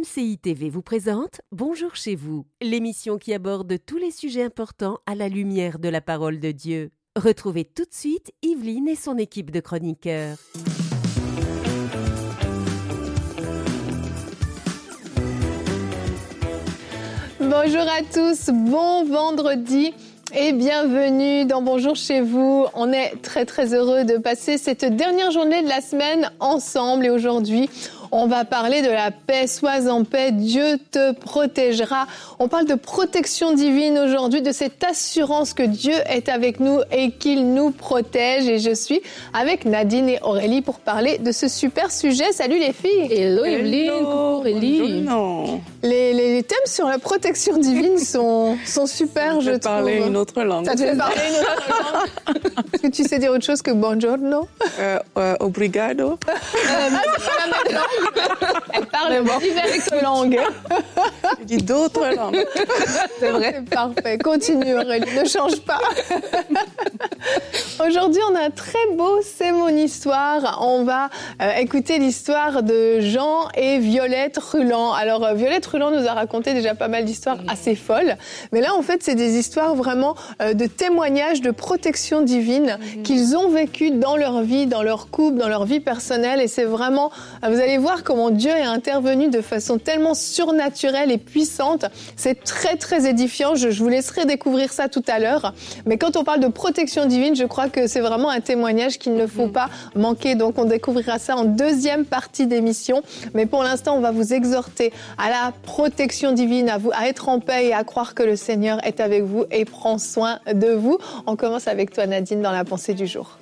MCI TV vous présente Bonjour chez vous, l'émission qui aborde tous les sujets importants à la lumière de la parole de Dieu. Retrouvez tout de suite Yveline et son équipe de chroniqueurs. Bonjour à tous, bon vendredi et bienvenue dans Bonjour chez vous. On est très heureux de passer cette dernière journée de la semaine ensemble et aujourd'hui, on va parler de la paix. Sois en paix, Dieu te protégera. On parle de protection divine aujourd'hui, de cette assurance que Dieu est avec nous et qu'il nous protège. Et je suis avec Nadine et Aurélie pour parler de ce super sujet. Salut les filles. Hello Evelyne, coucou Aurélie. Les thèmes sur la protection divine sont super, je trouve. Ça te fait parler une autre langue. Est-ce que tu sais dire autre chose que buongiorno? Obrigado. Elle parle diverses langues. Je dis d'autres langues. C'est vrai. C'est parfait. Continue Aurélie, ne change pas. Aujourd'hui, on a un très beau C'est mon histoire. On va écouter l'histoire de Jean et Violette Ruland. Alors, Violette Ruland nous a raconté déjà pas mal d'histoires assez folles. Mais là, en fait, c'est des histoires vraiment de témoignages de protection divine qu'ils ont vécu dans leur vie, dans leur couple, dans leur vie personnelle. Et c'est vraiment, vous allez voir comment Dieu est intervenu de façon tellement surnaturelle et puissante. C'est très édifiant. Je vous laisserai découvrir ça tout à l'heure. Mais quand on parle de protection divine, je crois que c'est vraiment un témoignage qu'il ne faut pas manquer. Donc, on découvrira ça en deuxième partie d'émission. Mais pour l'instant, on va vous exhorter à la protection divine, à être en paix et à croire que le Seigneur est avec vous et prend soin de vous. On commence avec toi, Nadine, dans la pensée du jour.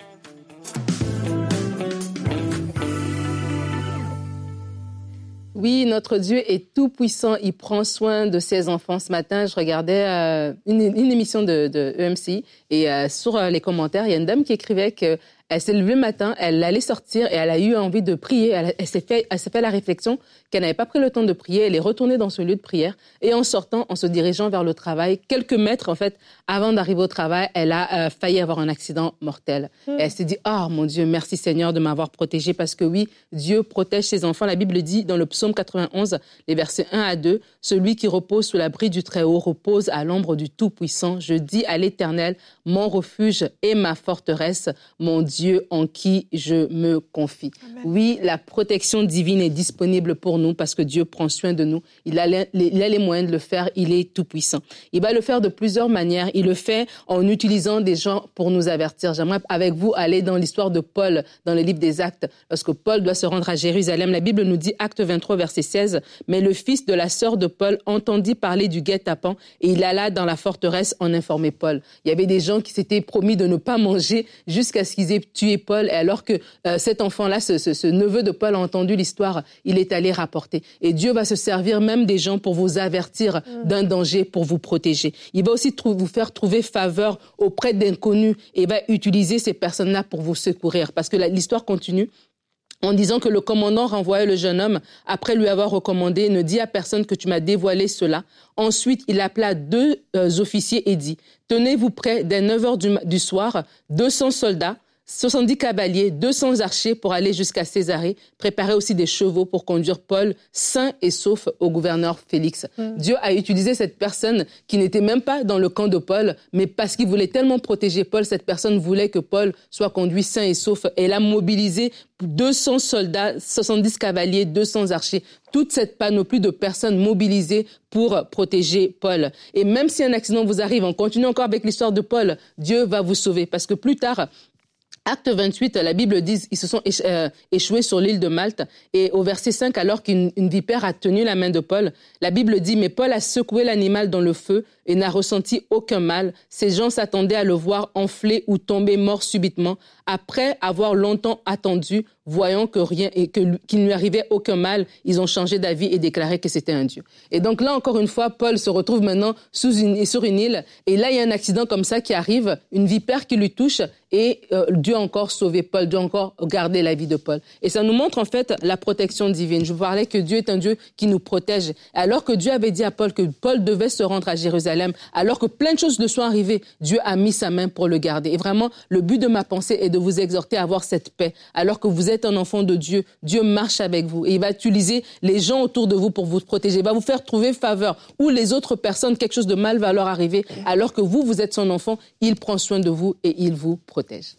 Oui, notre Dieu est tout puissant. Il prend soin de ses enfants. Ce matin, je regardais une émission de EMCI et sur les commentaires, il y a une dame qui écrivait que elle s'est levée le matin, elle allait sortir et elle a eu envie de prier. Elle s'est fait la réflexion qu'elle n'avait pas pris le temps de prier. Elle est retournée dans ce lieu de prière et en sortant, en se dirigeant vers le travail, quelques mètres en fait, avant d'arriver au travail, elle a failli avoir un accident mortel. Et elle s'est dit, oh mon Dieu, merci Seigneur de m'avoir protégée parce que oui, Dieu protège ses enfants. La Bible dit dans le psaume 91, les versets 1 à 2, celui qui repose sous l'abri du Très-Haut repose à l'ombre du Tout-Puissant. Je dis à l'Éternel, mon refuge et ma forteresse, mon Dieu en qui je me confie. Amen. Oui, la protection divine est disponible pour nous parce que Dieu prend soin de nous. Il a les moyens de le faire. Il est tout puissant. Il va le faire de plusieurs manières. Il le fait en utilisant des gens pour nous avertir. J'aimerais avec vous aller dans l'histoire de Paul dans le livre des Actes. Lorsque Paul doit se rendre à Jérusalem, la Bible nous dit, Acte 23, verset 16, « Mais le fils de la sœur de Paul entendit parler du guet-apens et il alla dans la forteresse en informer Paul. » Il y avait des gens qui s'étaient promis de ne pas manger jusqu'à ce qu'ils aient tué Paul. Et alors que cet enfant-là, ce neveu de Paul a entendu l'histoire, il est allé rapporter. Et Dieu va se servir même des gens pour vous avertir d'un danger, pour vous protéger. Il va aussi vous faire trouver faveur auprès d'inconnus et va utiliser ces personnes-là pour vous secourir. Parce que l'histoire continue en disant que le commandant renvoyait le jeune homme après lui avoir recommandé « Ne dis à personne que tu m'as dévoilé cela ». Ensuite, il appela 2 officiers et dit « Tenez-vous prêts dès 9h du soir, 200 soldats, 70 cavaliers, 200 archers pour aller jusqu'à Césarée. Préparez aussi des chevaux pour conduire Paul sain et sauf au gouverneur Félix. » Dieu a utilisé cette personne qui n'était même pas dans le camp de Paul, mais parce qu'il voulait tellement protéger Paul, cette personne voulait que Paul soit conduit sain et sauf. Elle a mobilisé 200 soldats, 70 cavaliers, 200 archers. Toute cette panoplie de personnes mobilisées pour protéger Paul. Et même si un accident vous arrive, on continue encore avec l'histoire de Paul, Dieu va vous sauver. Parce que plus tard, Acte 28, la Bible dit ils se sont échoués sur l'île de Malte. Et au verset 5, alors qu'une vipère a tenu la main de Paul, la Bible dit « Mais Paul a secoué l'animal dans le feu et n'a ressenti aucun mal. Ces gens s'attendaient à le voir enfler ou tomber mort subitement. Après avoir longtemps attendu, voyant que rien et qu'il ne lui arrivait aucun mal, ils ont changé d'avis et déclaré que c'était un Dieu. » Et donc là, encore une fois, Paul se retrouve maintenant sur une île. Et là, il y a un accident comme ça qui arrive, une vipère qui lui touche et Dieu a encore sauvé Paul, Dieu a encore gardé la vie de Paul. Et ça nous montre en fait la protection divine. Je vous parlais que Dieu est un Dieu qui nous protège. Alors que Dieu avait dit à Paul que Paul devait se rendre à Jérusalem, alors que plein de choses lui sont arrivées, Dieu a mis sa main pour le garder. Et vraiment, le but de ma pensée est de vous exhorter à avoir cette paix, alors que vous êtes êtes un enfant de Dieu. Dieu marche avec vous et il va utiliser les gens autour de vous pour vous protéger. Il va vous faire trouver faveur. Ou les autres personnes, quelque chose de mal va leur arriver, alors que vous êtes son enfant, il prend soin de vous et il vous protège.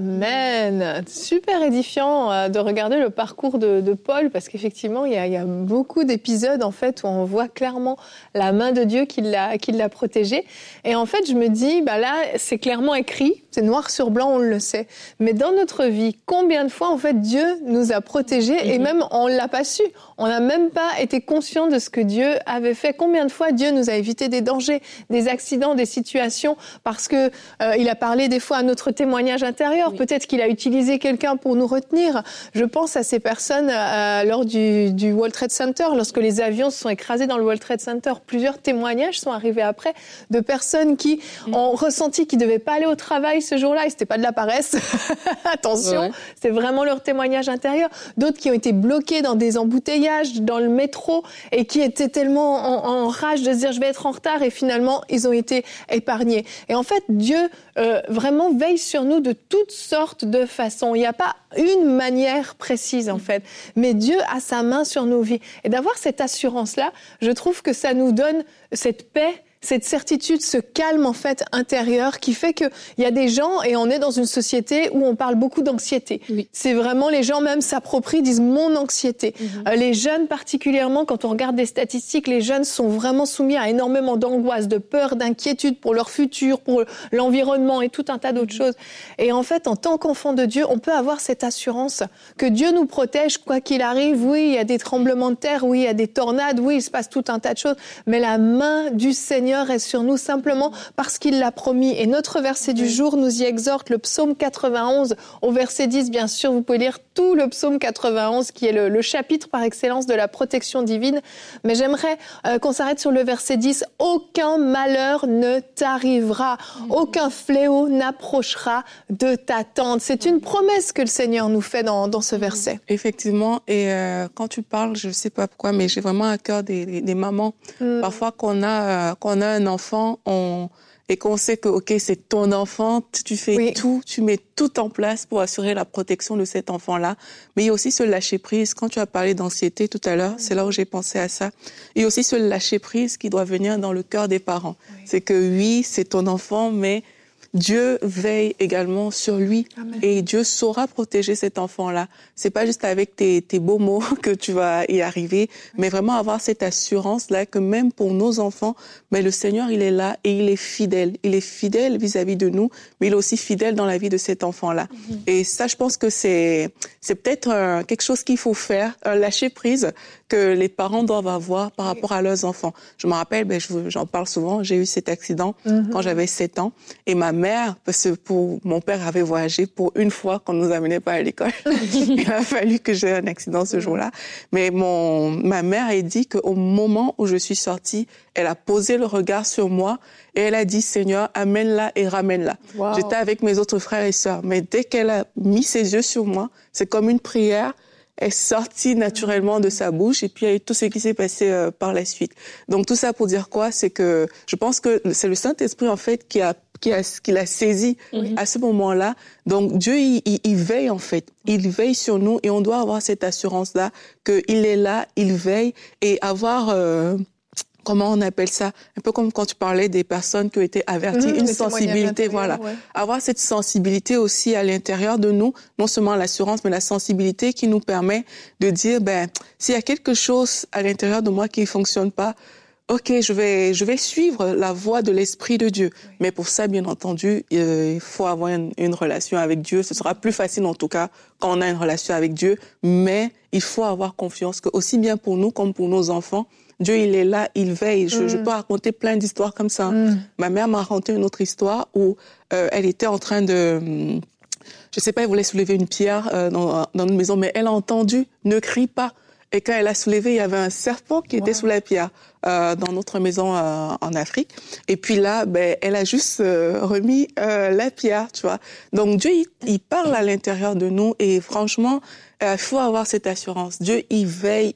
Amen. Super édifiant de regarder le parcours de Paul, parce qu'effectivement, il y a beaucoup d'épisodes en fait où on voit clairement la main de Dieu qui l'a protégé. Et en fait, je me dis, là, c'est clairement écrit, c'est noir sur blanc, on le sait. Mais dans notre vie, combien de fois en fait Dieu nous a protégés et même on l'a pas su. On n'a même pas été conscient de ce que Dieu avait fait. Combien de fois Dieu nous a évité des dangers, des accidents, des situations, parce que il a parlé des fois à notre témoignage intérieur. Oui. Peut-être qu'il a utilisé quelqu'un pour nous retenir. Je pense à ces personnes lors du World Trade Center, lorsque les avions se sont écrasés dans le World Trade Center. Plusieurs témoignages sont arrivés après de personnes qui ont ressenti qu'ils ne devaient pas aller au travail ce jour-là. Et c'était pas de la paresse. Attention, c'est vraiment leur témoignage intérieur. D'autres qui ont été bloqués dans des embouteillages, dans le métro, et qui étaient tellement en rage de se dire je vais être en retard, et finalement ils ont été épargnés. Et en fait, Dieu vraiment veille sur nous de toutes sortes de façons. Il n'y a pas une manière précise en fait, mais Dieu a sa main sur nos vies. Et d'avoir cette assurance-là, je trouve que ça nous donne cette paix, cette certitude, ce calme en fait intérieur qui fait qu'il y a des gens, et on est dans une société où on parle beaucoup d'anxiété. Oui. C'est vraiment, les gens même s'approprient, disent mon anxiété. Les jeunes particulièrement, quand on regarde des statistiques, les jeunes sont vraiment soumis à énormément d'angoisse, de peur, d'inquiétude pour leur futur, pour l'environnement et tout un tas d'autres choses. Et en fait, en tant qu'enfant de Dieu, on peut avoir cette assurance que Dieu nous protège quoi qu'il arrive. Oui, il y a des tremblements de terre, oui, il y a des tornades, oui, il se passe tout un tas de choses, mais la main du Seigneur est sur nous simplement parce qu'il l'a promis. Et notre verset du jour nous y exhorte, le psaume 91 au verset 10. Bien sûr, vous pouvez lire tout le psaume 91 qui est le chapitre par excellence de la protection divine. Mais j'aimerais qu'on s'arrête sur le verset 10. Aucun malheur ne t'arrivera, aucun fléau n'approchera de ta tente. C'est une promesse que le Seigneur nous fait dans ce verset. Effectivement, et quand tu parles, je ne sais pas pourquoi, mais j'ai vraiment à cœur des mamans. Parfois qu'on a un enfant, et qu'on sait que c'est ton enfant, tu fais tout, tu mets tout en place pour assurer la protection de cet enfant-là. Mais il y a aussi ce lâcher-prise. Quand tu as parlé d'anxiété tout à l'heure, c'est là où j'ai pensé à ça. Il y a aussi ce lâcher-prise qui doit venir dans le cœur des parents. C'est que oui, c'est ton enfant, mais Dieu veille également sur lui. Amen. Et Dieu saura protéger cet enfant-là. C'est pas juste avec tes beaux mots que tu vas y arriver, mais vraiment avoir cette assurance-là que même pour nos enfants, mais le Seigneur, il est là et il est fidèle. Il est fidèle vis-à-vis de nous, mais il est aussi fidèle dans la vie de cet enfant-là. Et ça, je pense que c'est peut-être quelque chose qu'il faut faire, un lâcher-prise que les parents doivent avoir par rapport à leurs enfants. Je me rappelle, j'en parle souvent, j'ai eu cet accident quand j'avais 7 ans, et ma mère, parce que mon père avait voyagé pour une fois qu'on nous amenait pas à l'école. Il a fallu que j'ai un accident ce jour-là. Mais ma mère a dit qu'au moment où je suis sortie, elle a posé le regard sur moi et elle a dit, Seigneur, amène-la et ramène-la. Wow. J'étais avec mes autres frères et sœurs, mais dès qu'elle a mis ses yeux sur moi, c'est comme une prière est sortie naturellement de sa bouche, et puis il y a eu tout ce qui s'est passé par la suite. Donc tout ça pour dire quoi? C'est que je pense que c'est le Saint-Esprit en fait qui l'a saisi à ce moment-là. Donc Dieu, il veille en fait. Il veille sur nous et on doit avoir cette assurance-là qu'il est là, il veille, et avoir... comment on appelle ça? Un peu comme quand tu parlais des personnes qui ont été averties, une sensibilité, voilà. Ouais. Avoir cette sensibilité aussi à l'intérieur de nous, non seulement l'assurance, mais la sensibilité qui nous permet de dire, s'il y a quelque chose à l'intérieur de moi qui ne fonctionne pas, je vais suivre la voie de l'Esprit de Dieu. Oui. Mais pour ça, bien entendu, il faut avoir une relation avec Dieu. Ce sera plus facile, en tout cas, quand on a une relation avec Dieu. Mais il faut avoir confiance que, aussi bien pour nous comme pour nos enfants, Dieu, il est là, il veille. Je peux raconter plein d'histoires comme ça. Ma mère m'a raconté une autre histoire où elle était en train de... je sais pas, elle voulait soulever une pierre dans une maison, mais elle a entendu « ne crie pas ». Et quand elle a soulevé, il y avait un serpent qui était sous la pierre. dans notre maison en Afrique. Et puis là, elle a juste remis la pierre, tu vois. Donc Dieu, il parle à l'intérieur de nous et franchement, il faut avoir cette assurance. Dieu, il veille.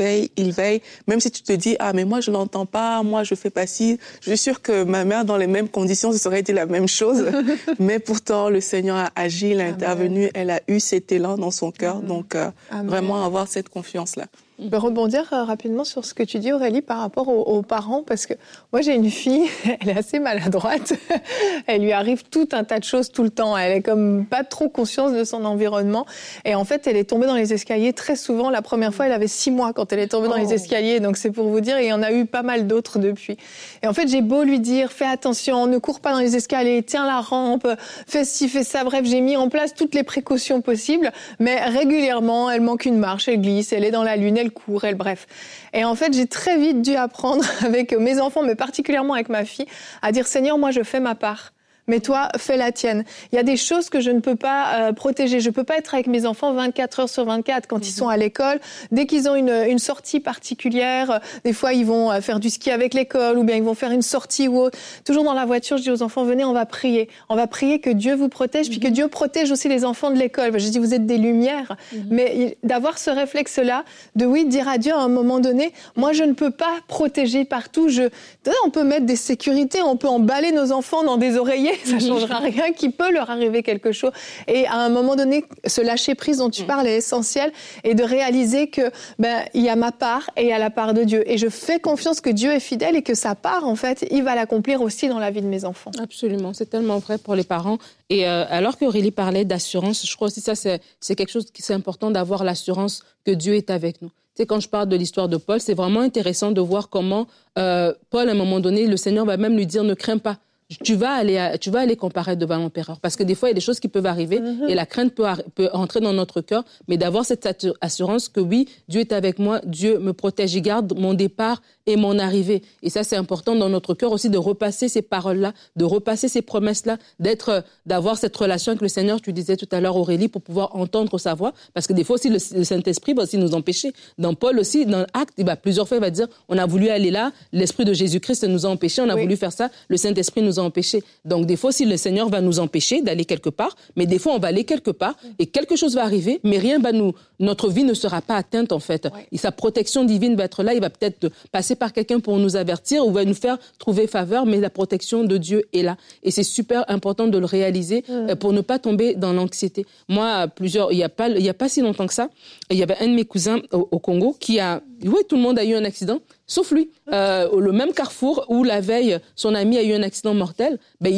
Même si tu te dis, mais moi, je l'entends pas, moi, je fais pas ci. Je suis sûre que ma mère, dans les mêmes conditions, ce serait été la même chose. Mais pourtant, le Seigneur a agi, il a intervenu, elle a eu cet élan dans son cœur. Donc, vraiment avoir cette confiance-là. Je peux rebondir rapidement sur ce que tu dis, Aurélie, par rapport aux parents, parce que moi, j'ai une fille, elle est assez maladroite. Elle lui arrive tout un tas de choses tout le temps. Elle est comme pas trop conscience de son environnement. Et en fait, elle est tombée dans les escaliers très souvent. La première fois, elle avait 6 mois quand elle est tombée dans les escaliers. Donc, c'est pour vous dire, il y en a eu pas mal d'autres depuis. Et en fait, j'ai beau lui dire, fais attention, ne cours pas dans les escaliers, tiens la rampe, fais ci, fais ça. Bref, j'ai mis en place toutes les précautions possibles. Mais régulièrement, elle manque une marche, elle glisse, elle est dans la lune, elle court, bref. Et en fait, j'ai très vite dû apprendre avec mes enfants, mais particulièrement avec ma fille, à dire, Seigneur, moi, je fais ma part. Mais toi, fais la tienne. Il y a des choses que je ne peux pas protéger. Je peux pas être avec mes enfants 24 heures sur 24 quand ils sont à l'école. Dès qu'ils ont une sortie particulière, des fois ils vont faire du ski avec l'école ou bien ils vont faire une sortie ou autre. Toujours dans la voiture, je dis aux enfants, venez, on va prier. On va prier que Dieu vous protège, puis que Dieu protège aussi les enfants de l'école. Je dis, vous êtes des lumières. Mais d'avoir ce réflexe-là, de dire à Dieu à un moment donné, moi je ne peux pas protéger partout. On peut mettre des sécurités, on peut emballer nos enfants dans des oreillers. Ça changera rien, qu'il peut leur arriver quelque chose. Et à un moment donné, ce lâcher prise dont tu parles est essentiel, et de réaliser que il y a ma part et il y a la part de Dieu. Et je fais confiance que Dieu est fidèle et que sa part, en fait, il va l'accomplir aussi dans la vie de mes enfants. Absolument, c'est tellement vrai pour les parents. Et alors qu'Aurélie parlait d'assurance, je crois aussi ça c'est quelque chose qui c'est important d'avoir l'assurance que Dieu est avec nous. Tu sais, quand je parle de l'histoire de Paul, c'est vraiment intéressant de voir comment Paul, à un moment donné, le Seigneur va même lui dire, ne crains pas. Tu vas aller comparaître devant l'empereur. Parce que des fois, il y a des choses qui peuvent arriver et la crainte peut entrer dans notre cœur. Mais d'avoir cette assurance que oui, Dieu est avec moi, Dieu me protège, il garde mon départ et mon arrivée. Et ça, c'est important dans notre cœur aussi de repasser ces paroles-là, de repasser ces promesses-là, d'avoir cette relation avec le Seigneur, tu disais tout à l'heure, Aurélie, pour pouvoir entendre sa voix. Parce que des fois aussi, le Saint-Esprit va aussi nous empêcher. Dans Paul aussi, dans l'Acte, plusieurs fois, il va dire, on a voulu aller là, l'Esprit de Jésus-Christ nous a empêchés, on a voulu faire ça, le Saint-Esprit nous a empêchés. Donc, des fois aussi, le Seigneur va nous empêcher d'aller quelque part, mais des fois, on va aller quelque part et quelque chose va arriver, mais notre vie ne sera pas atteinte, en fait. Et sa protection divine va être là, il va peut-être passer par quelqu'un pour nous avertir ou va nous faire trouver faveur, mais la protection de Dieu est là. Et c'est super important de le réaliser pour ne pas tomber dans l'anxiété. Moi, il y a pas si longtemps que ça, il y avait un de mes cousins au Congo qui tout le monde a eu un accident, sauf lui. Le même carrefour où la veille, son ami a eu un accident mortel,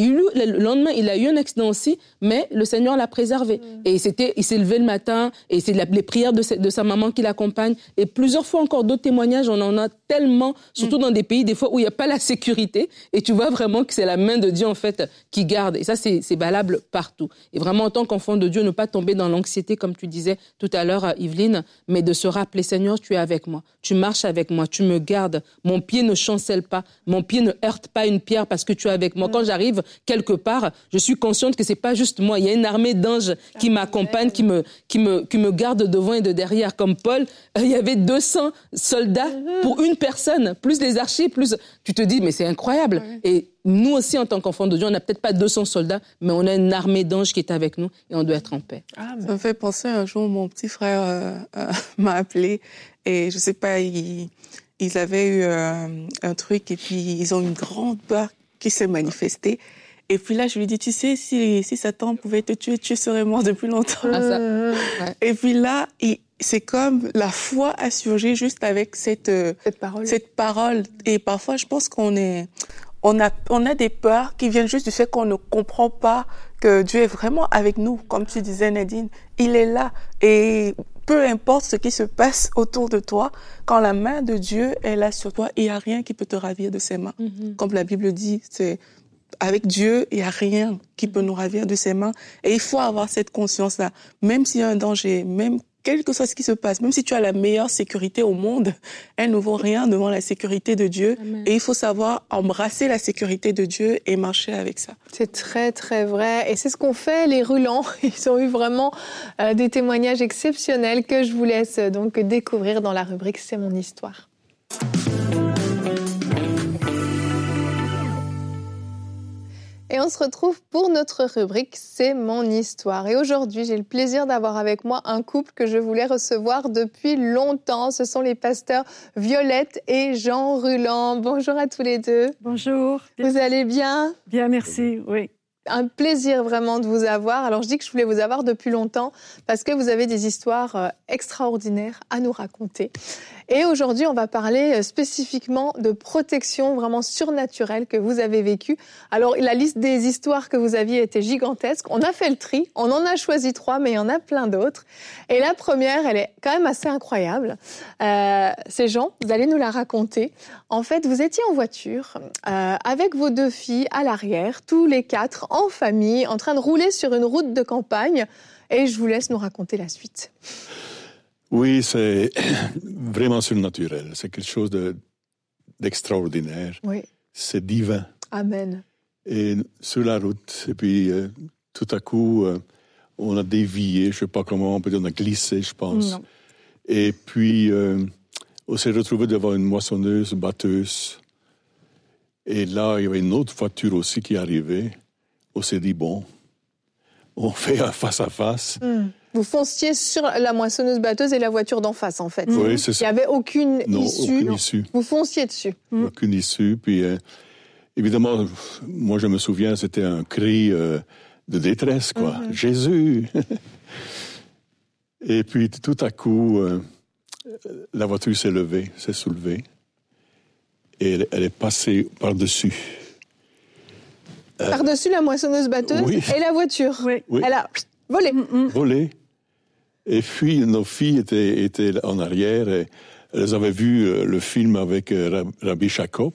le lendemain, il a eu un accident aussi, mais le Seigneur l'a préservé. Et il s'est levé le matin, et c'est les prières de sa maman qui l'accompagnent. Et plusieurs fois encore d'autres témoignages, on en a tellement, surtout dans des pays, des fois où il n'y a pas la sécurité, et tu vois vraiment que c'est la main de Dieu, en fait, qui garde. Et ça, c'est valable partout. Et vraiment, en tant qu'enfant de Dieu, ne pas tomber dans l'anxiété, comme tu disais tout à l'heure, Yveline, mais de se rappeler, Seigneur, tu es avec moi. Tu marches avec moi, tu me gardes. Mon pied ne chancelle pas, mon pied ne heurte pas une pierre parce que tu es avec moi. Quand j'arrive quelque part, je suis consciente que c'est pas juste moi. Il y a une armée d'anges qui m'accompagnent, qui me gardent devant et de derrière. Comme Paul, il y avait 200 soldats pour une personne, plus les archers, plus... Tu te dis, mais c'est incroyable. Et nous aussi, en tant qu'enfants de Dieu, on n'a peut-être pas 200 soldats, mais on a une armée d'anges qui est avec nous et on doit être en paix. Ça me fait penser, un jour, mon petit frère m'a appelé et je sais pas, ils avaient eu un truc et puis ils ont une grande peur qui s'est manifestée. Et puis là, je lui ai dit, tu sais, si Satan pouvait te tuer, tu serais mort depuis longtemps. Et puis là, c'est comme la foi a surgi juste avec cette parole. Et parfois, je pense qu'on a des peurs qui viennent juste du fait qu'on ne comprend pas que Dieu est vraiment avec nous. Comme tu disais, Nadine, il est là. Et peu importe ce qui se passe autour de toi, quand la main de Dieu est là sur toi, il n'y a rien qui peut te ravir de ses mains. Comme la Bible dit, avec Dieu, il n'y a rien qui peut nous ravir de ses mains. Et il faut avoir cette conscience-là. Même s'il y a un danger, même quel que soit ce qui se passe, même si tu as la meilleure sécurité au monde, elle ne vaut rien devant la sécurité de Dieu. Amen. Et il faut savoir embrasser la sécurité de Dieu et marcher avec ça. C'est très, très vrai. Et c'est ce qu'ont fait les Rulans. Ils ont eu vraiment des témoignages exceptionnels que je vous laisse donc découvrir dans la rubrique « C'est mon histoire ». et on se retrouve pour notre rubrique C'est mon histoire. Et aujourd'hui, j'ai le plaisir d'avoir avec moi un couple que je voulais recevoir depuis longtemps. Ce sont les pasteurs Violette et Jean Ruland. Bonjour à tous les deux. Bonjour. Vous allez bien? Bien, merci, oui. Un plaisir vraiment de vous avoir. Alors je dis que je voulais vous avoir depuis longtemps parce que vous avez des histoires extraordinaires à nous raconter. Et aujourd'hui, on va parler spécifiquement de protection vraiment surnaturelle que vous avez vécue. Alors la liste des histoires que vous aviez était gigantesque. On a fait le tri, on en a choisi 3, mais il y en a plein d'autres. Et la première, elle est quand même assez incroyable. C'est Jean, vous allez nous la raconter. En fait, vous étiez en voiture avec vos 2 filles à l'arrière, tous les 4 en famille, en train de rouler sur une route de campagne. Et je vous laisse nous raconter la suite. Oui, c'est vraiment surnaturel. C'est quelque chose d'extraordinaire. Oui. C'est divin. Amen. Et sur la route, et puis tout à coup, on a dévié, je ne sais pas comment, peut-être on a glissé, je pense. Non. Et puis, on s'est retrouvé devant une moissonneuse, batteuse. Et là, il y avait une autre voiture aussi qui arrivait. On s'est dit, bon, on fait un face-à-face. Vous fonciez sur la moissonneuse batteuse et la voiture d'en face, en fait. Oui, c'est ça. Il n'y avait aucune issue. Aucune issue. Vous fonciez dessus. Aucune issue. Puis, évidemment, moi, je me souviens, c'était un cri de détresse, quoi. Jésus! Et puis, tout à coup, la voiture s'est soulevée. Et elle est passée par-dessus. Par-dessus la moissonneuse batteuse et la voiture. Oui. Oui. Elle a volé. Volé. Et puis, nos filles étaient en arrière. Et elles avaient vu le film avec Rabbi Jacob.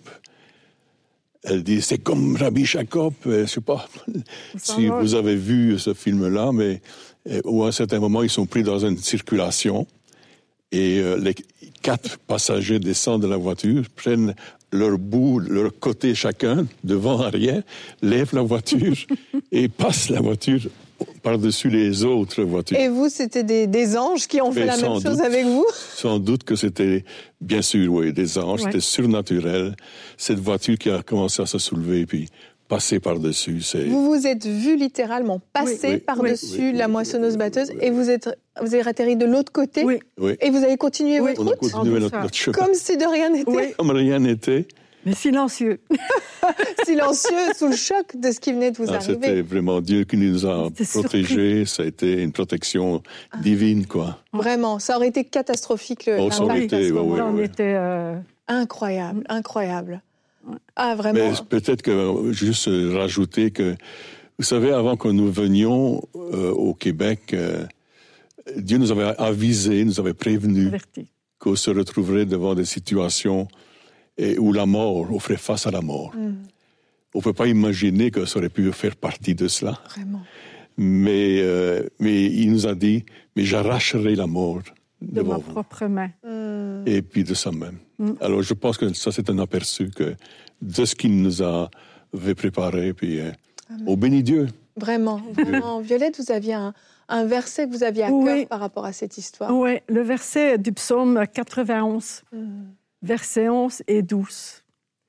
Elle dit, c'est comme Rabbi Jacob. Je ne sais pas si vous avez vu ce film-là, mais où à un certain moment, ils sont pris dans une circulation. Et les 4 passagers descendent de la voiture, prennent leur bout, leur côté chacun, devant, arrière, lèvent la voiture et passent la voiture par-dessus les autres voitures. Et vous, c'était des anges qui ont fait la même chose avec vous? Sans doute que c'était, bien sûr, oui, des anges, c'était surnaturel. Cette voiture qui a commencé à se soulever, puis passer par-dessus, c'est... Vous vous êtes vu littéralement passer par-dessus la moissonneuse batteuse et vous avez atterri de l'autre côté et vous avez continué votre route. On a continué notre chemin. Comme si de rien n'était. Oui. Comme rien n'était. Mais silencieux. Silencieux, sous le choc de ce qui venait de vous arriver. C'était vraiment Dieu qui nous a protégés. Ça a été une protection divine, quoi. Vraiment, ça aurait été catastrophique. Ça aurait été, on était... Incroyable, incroyable. Ah, vraiment. Mais peut-être que, juste rajouter que, vous savez, avant que nous venions au Québec, Dieu nous avait avisé, nous avait prévenu qu'on se retrouverait devant des situations où la mort, on ferait face à la mort. On ne peut pas imaginer que ça aurait pu faire partie de cela. Vraiment. Mais il nous a dit, mais j'arracherai la mort de ma propre main. Et puis de sa main. Alors je pense que ça c'est un aperçu de ce qu'il nous avait préparé. Puis on bénit Dieu. Vraiment, vraiment. Violette, vous aviez un verset que vous aviez à cœur par rapport à cette histoire. Oui, le verset du psaume 91, versets 11 et 12.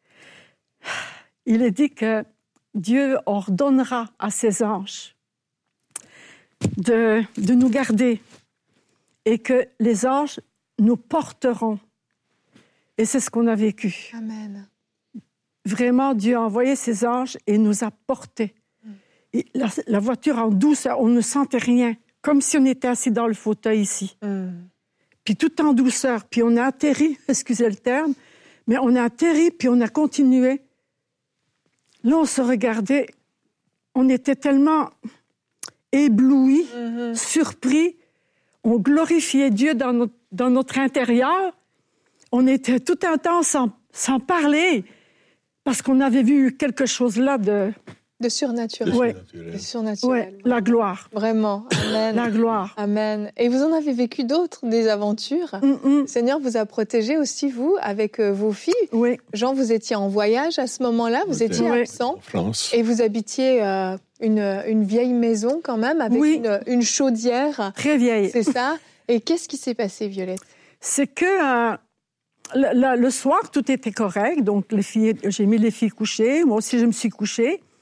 Il est dit que Dieu ordonnera à ses anges de nous garder et que les anges nous porteront. Et c'est ce qu'on a vécu. Amen. Vraiment, Dieu a envoyé ses anges et nous a portés. Et la voiture en douceur, on ne sentait rien, comme si on était assis dans le fauteuil ici. Puis tout en douceur, puis on a atterri, excusez le terme, mais on a atterri, puis on a continué. Là, on se regardait, on était tellement éblouis, surpris, on glorifiait Dieu dans notre intérieur. On était tout un temps sans parler, parce qu'on avait vu quelque chose là de surnaturel. De surnaturel. La gloire. Vraiment. Amen. La gloire. Amen. Et vous en avez vécu d'autres, des aventures. Le Seigneur vous a protégé aussi, vous, avec vos filles. Oui. Jean, vous étiez en voyage à ce moment-là, vous étiez absent. En France. Et vous habitiez une vieille maison quand même, avec une chaudière. Très vieille. C'est ça. Et qu'est-ce qui s'est passé, Violette? C'est que le soir, tout était correct. Donc, j'ai mis les filles couchées. Moi aussi, je me suis couchée.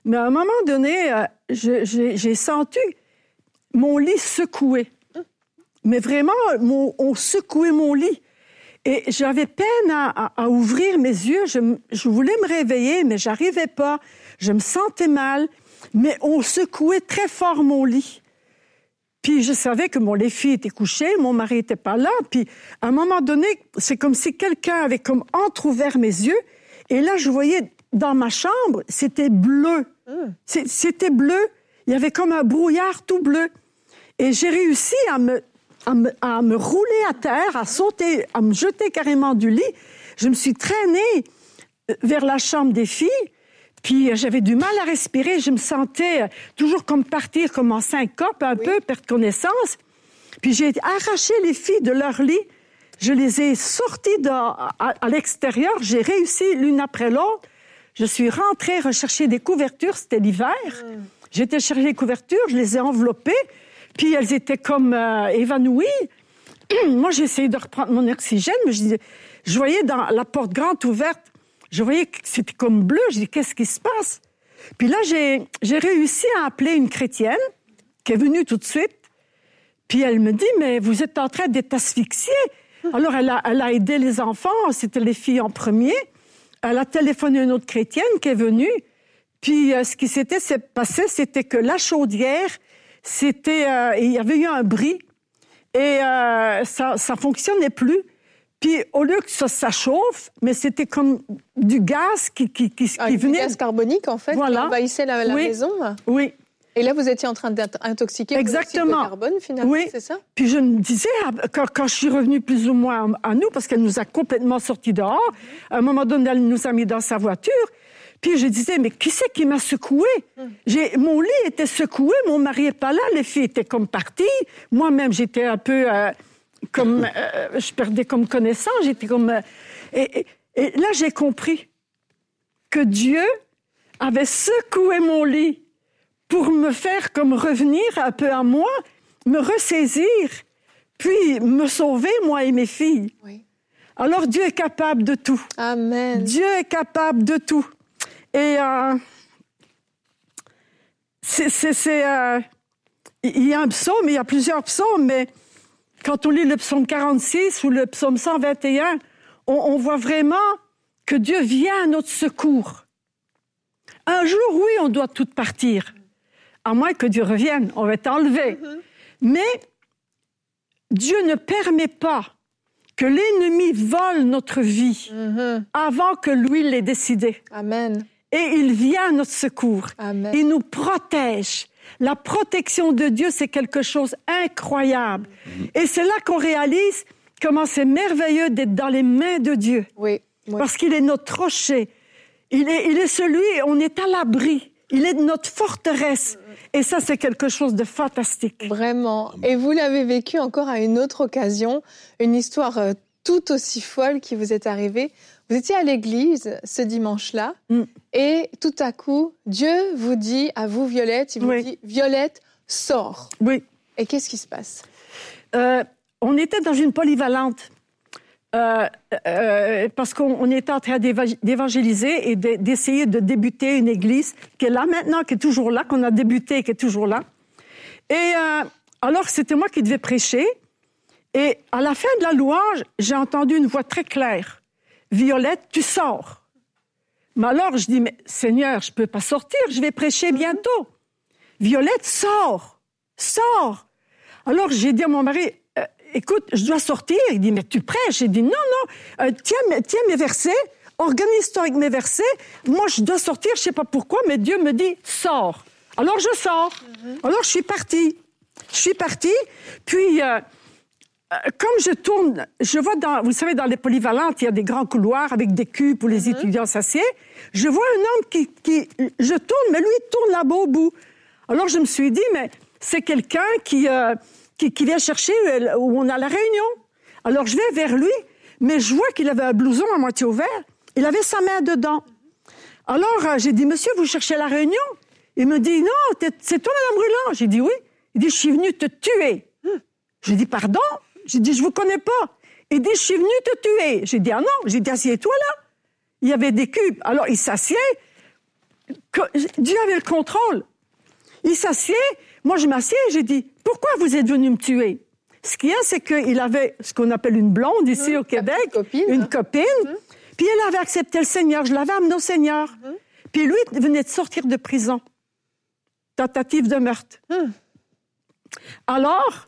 Mais à un moment donné, j'ai senti mon lit secoué. Mais vraiment, on secouait mon lit. Et j'avais peine à ouvrir mes yeux. Je voulais me réveiller, mais j'arrivais pas. Je me sentais mal. Mais on secouait très fort mon lit. Puis je savais que les filles étaient couchées, mon mari était pas là. Puis à un moment donné, c'est comme si quelqu'un avait comme entrouvert mes yeux. Et là, je voyais dans ma chambre, c'était bleu. C'était bleu. Il y avait comme un brouillard tout bleu. Et j'ai réussi à me rouler à terre, à sauter, à me jeter carrément du lit. Je me suis traînée vers la chambre des filles. Puis j'avais du mal à respirer. Je me sentais toujours comme partir comme en syncope, un peu, perdre connaissance. Puis j'ai arraché les filles de leur lit. Je les ai sorties à l'extérieur. J'ai réussi l'une après l'autre. Je suis rentrée rechercher des couvertures. C'était l'hiver. J'étais chercher les couvertures. Je les ai enveloppées. Puis elles étaient comme évanouies. Moi, j'ai essayé de reprendre mon oxygène, mais je voyais dans la porte grande ouverte, je voyais que c'était comme bleu. Je dis, qu'est-ce qui se passe? Puis là, j'ai réussi à appeler une chrétienne qui est venue tout de suite. Puis elle me dit, mais vous êtes en train d'être asphyxiée. Alors, elle a aidé les enfants. C'était les filles en premier. Elle a téléphoné à une autre chrétienne qui est venue. Puis ce qui s'était passé, c'était que la chaudière, il y avait eu un bris et ça fonctionnait plus. Puis au lieu que ça chauffe, mais c'était comme du gaz qui venait. Du gaz carbonique, en fait, qui envahissait la maison. Oui. Et là, vous étiez en train d'être intoxiqué au dioxyde de carbone, finalement, c'est ça? Puis je me disais, quand je suis revenue plus ou moins à nous, parce qu'elle nous a complètement sortis dehors, à un moment donné, elle nous a mis dans sa voiture. Puis je disais, mais qui c'est qui m'a secoué? Mon lit était secoué, mon mari n'est pas là, les filles étaient comme parties. Moi-même, j'étais un peu je perdais comme connaissance, j'étais comme... Et là, j'ai compris que Dieu avait secoué mon lit pour me faire comme revenir un peu à moi, me ressaisir, puis me sauver, moi et mes filles. Oui. Alors Dieu est capable de tout. Amen. Dieu est capable de tout. Et il y a un psaume, il y a plusieurs psaumes, mais quand on lit le psaume 46 ou le psaume 121, on voit vraiment que Dieu vient à notre secours. Un jour, oui, on doit tout partir. À moins que Dieu revienne, on va être enlevé. Mais Dieu ne permet pas que l'ennemi vole notre vie avant que lui l'ait décidé. Amen. Et il vient à notre secours. Amen. Il nous protège. La protection de Dieu, c'est quelque chose d'incroyable. Et c'est là qu'on réalise comment c'est merveilleux d'être dans les mains de Dieu. Oui. Parce qu'il est notre rocher. Il est celui, on est à l'abri. Il est notre forteresse. Et ça, c'est quelque chose de fantastique. Vraiment. Et vous l'avez vécu encore à une autre occasion, une histoire tout aussi folle qui vous est arrivée. Vous étiez à l'église ce dimanche-là et tout à coup, Dieu vous dit à vous, Violette, il vous dit « Violette, sors ». Oui. Et qu'est-ce qui se passe? On était dans une polyvalente parce qu'on était en train d'évangéliser et d'essayer de débuter une église qui est là maintenant, qui est toujours là, qu'on a débuté et qui est toujours là. Et alors, c'était moi qui devais prêcher. Et à la fin de la louange, j'ai entendu une voix très claire. « Violette, tu sors ». Mais alors, je dis, mais Seigneur, je ne peux pas sortir, je vais prêcher bientôt. « Violette, sors, sors ». Alors, j'ai dit à mon mari, écoute, je dois sortir. Il dit, mais tu prêches? J'ai dit, non, tiens mes versets, organise-toi avec mes versets. Moi, je dois sortir, je ne sais pas pourquoi, mais Dieu me dit, sors. Alors, je sors. Alors, je suis partie. Puis... comme je tourne, je vois vous savez, dans les polyvalentes, il y a des grands couloirs avec des cubes où les étudiants s'assiedent. Je vois un homme je tourne, mais lui, il tourne là-bas au bout. Alors, je me suis dit, mais c'est quelqu'un qui vient chercher où on a la réunion. Alors, je vais vers lui, mais je vois qu'il avait un blouson à moitié ouvert. Il avait sa main dedans. Alors, j'ai dit, monsieur, vous cherchez la réunion? Il me dit, non, c'est toi, Mme Brûlant. J'ai dit, oui. Il dit, je suis venu te tuer. J'ai dit, pardon? J'ai dit, je vous connais pas. Il dit, je suis venu te tuer. J'ai dit, ah non. J'ai dit, assieds-toi là. Il y avait des cubes. Alors, il s'assied. Dieu avait le contrôle. Il s'assied, moi je m'assieds, j'ai dit, pourquoi vous êtes venu me tuer? Ce qu'il y a, c'est qu'il avait ce qu'on appelle une blonde ici au Québec, une copine, puis elle avait accepté le Seigneur, je l'avais amené au Seigneur. Puis lui, il venait de sortir de prison. Tentative de meurtre. Alors,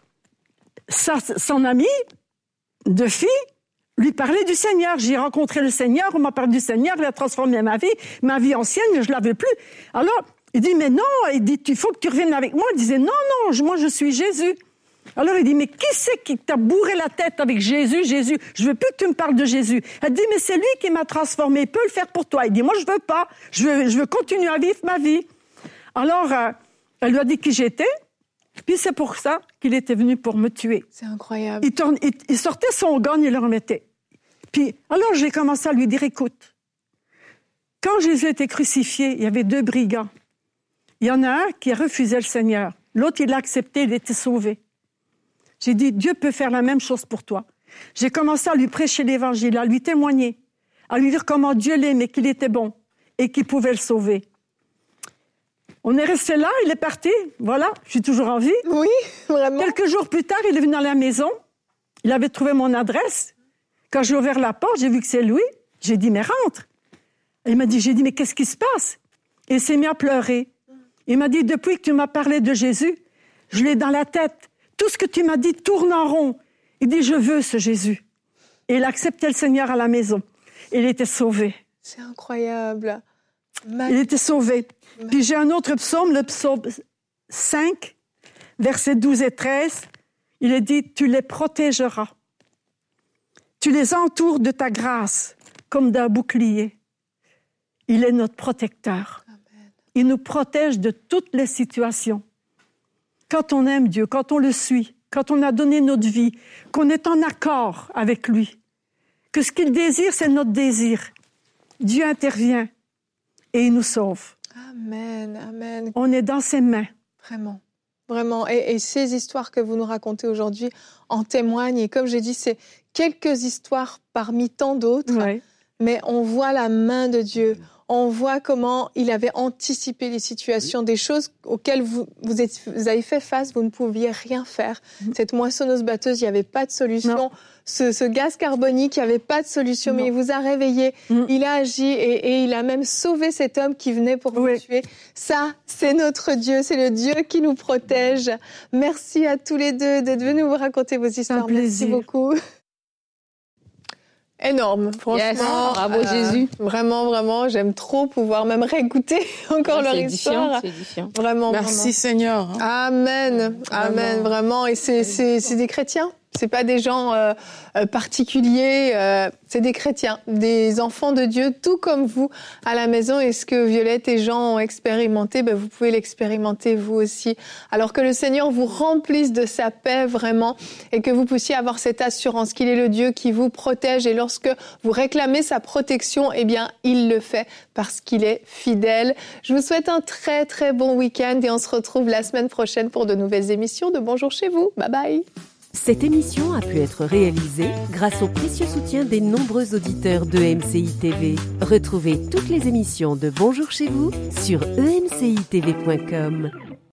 son ami de fille lui parlait du Seigneur. J'ai rencontré le Seigneur, on m'a parlé du Seigneur, il a transformé ma vie ancienne, je ne la veux plus. Alors, il dit, mais non, il dit, il faut que tu reviennes avec moi. Il disait, non, moi je suis Jésus. Alors il dit, mais qui c'est qui t'a bourré la tête avec Jésus? Je veux plus que tu me parles de Jésus. Elle dit, mais c'est lui qui m'a transformé, il peut le faire pour toi. Il dit, moi je veux pas, je veux continuer à vivre ma vie. Alors, elle lui a dit qui j'étais, puis c'est pour ça qu'il était venu pour me tuer. C'est incroyable. Il sortait son gun, il le remettait. Puis, alors j'ai commencé à lui dire, écoute, quand Jésus était crucifié, il y avait 2 brigands. Il y en a un qui refusait le Seigneur. L'autre, il l'a accepté, il était sauvé. J'ai dit, Dieu peut faire la même chose pour toi. J'ai commencé à lui prêcher l'Évangile, à lui témoigner, à lui dire comment Dieu l'aimait, qu'il était bon et qu'il pouvait le sauver. On est resté là, il est parti. Voilà, je suis toujours en vie. Oui, vraiment. Quelques jours plus tard, il est venu dans la maison. Il avait trouvé mon adresse. Quand j'ai ouvert la porte, j'ai vu que c'est lui. J'ai dit, mais rentre. Il m'a dit, j'ai dit, mais qu'est-ce qui se passe? Et il s'est mis à pleurer. Il m'a dit, depuis que tu m'as parlé de Jésus, je l'ai dans la tête. Tout ce que tu m'as dit tourne en rond. Il dit, je veux ce Jésus. Et il a accepté le Seigneur à la maison. Et il était sauvé. C'est incroyable. Il était sauvé. Puis j'ai un autre psaume, le psaume 5, versets 12 et 13. Il est dit, tu les protégeras. Tu les entoures de ta grâce comme d'un bouclier. Il est notre protecteur. Amen. Il nous protège de toutes les situations. Quand on aime Dieu, quand on le suit, quand on a donné notre vie, qu'on est en accord avec lui, que ce qu'il désire, c'est notre désir. Dieu intervient et il nous sauve. Amen, amen. On est dans ses mains. Vraiment, vraiment. Et ces histoires que vous nous racontez aujourd'hui en témoignent. Et comme j'ai dit, c'est quelques histoires parmi tant d'autres. Ouais. Mais on voit la main de Dieu. On voit comment il avait anticipé les situations, des choses auxquelles vous avez fait face, vous ne pouviez rien faire. Cette moissonneuse-batteuse, il n'y avait pas de solution. Ce gaz carbonique, il n'y avait pas de solution, mais il vous a réveillé, il a agi et il a même sauvé cet homme qui venait pour vous tuer. Ça, c'est notre Dieu, c'est le Dieu qui nous protège. Merci à tous les deux d'être venus vous raconter vos histoires. Un plaisir. Merci beaucoup. Énorme, franchement. Yes, bravo Jésus. Vraiment, vraiment, j'aime trop pouvoir même réécouter encore leur histoire. C'est édifiant. Vraiment, Merci vraiment. Seigneur. Amen, amen, vraiment. Et c'est des chrétiens. C'est pas des gens particuliers, c'est des chrétiens, des enfants de Dieu, tout comme vous à la maison. Et ce que Violette et Jean ont expérimenté, vous pouvez l'expérimenter vous aussi. Alors que le Seigneur vous remplisse de sa paix vraiment et que vous puissiez avoir cette assurance qu'il est le Dieu qui vous protège. Et lorsque vous réclamez sa protection, eh bien, il le fait parce qu'il est fidèle. Je vous souhaite un très, très bon week-end et on se retrouve la semaine prochaine pour de nouvelles émissions de Bonjour chez vous. Bye bye. Cette émission a pu être réalisée grâce au précieux soutien des nombreux auditeurs de MCI TV. Retrouvez toutes les émissions de Bonjour chez vous sur emcitv.com.